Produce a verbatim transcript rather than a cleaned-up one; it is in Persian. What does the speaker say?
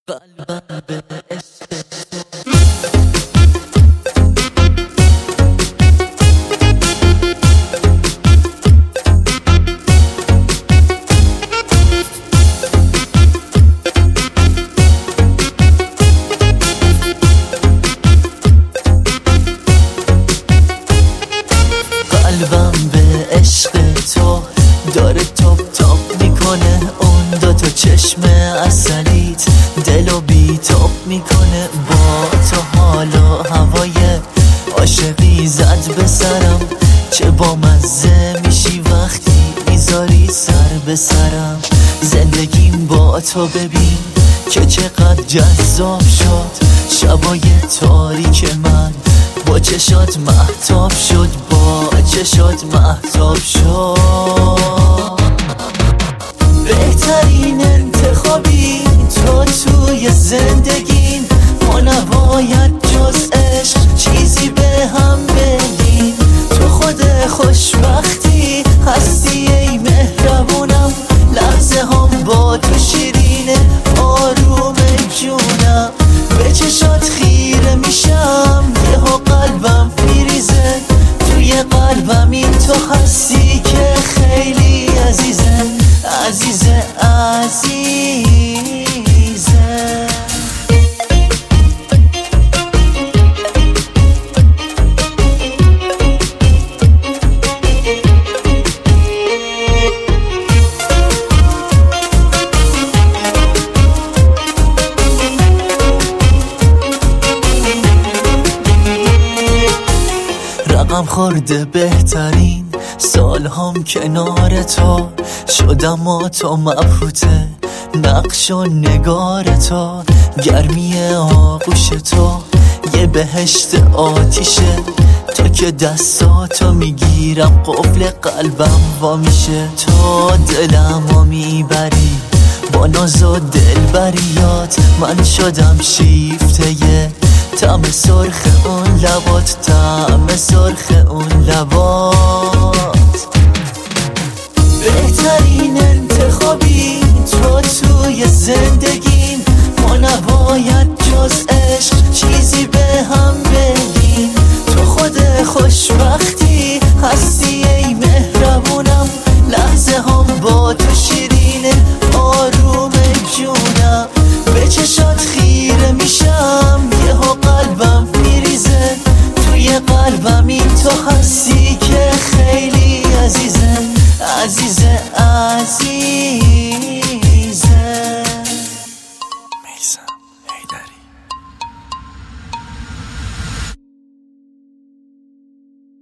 قلبم به عشق قلبم به عشق تو داره تاپ تاپ میکنه، اون دو تا چشم عسلیت دلو بی تاپ میکنه. با تو حالا هوای عاشقی زد به سرم، چه با مزه میشی وقتی میذاری سر به سرم. زندگیم با تو ببین که چقدر جذاب شد، شبای تاریک من با چشات مهتاب شد، با چشات مهتاب شد. بهترین انتخابی تو توی زندگیم، ما نباید جز عشق چیزی به هم بگیم. تو خود خوشبختی هستی ای مهربونم، لحظه هم با تو شیرینه آروم جونم. به چشات خیره میشم یهو قلبم میریزه، توی قلبم این تو هستی که خیلی عزیزه عزیزه عزیزه. رقم خورده بهترین سال هم کنار تو، شدم و تو مبهوته نقش و نگار تو. گرمی آغوش تو یه بهشت آتیشه، تو که دستاتو میگیرم قفل قلبم وا میشه. تو دلمو میبری با ناز و دلبریات، من شدم شیفته طعم سرخ اون لبات، طعم سرخ اون لبات. بهترین انتخابی تو توی زندگیم، ما نباید جز عشق چیزی به هم بگیم. تو خود خوشبختی هستی ای مهربونم، لحظه هم با تو شیرینه آروم جونم. به چشم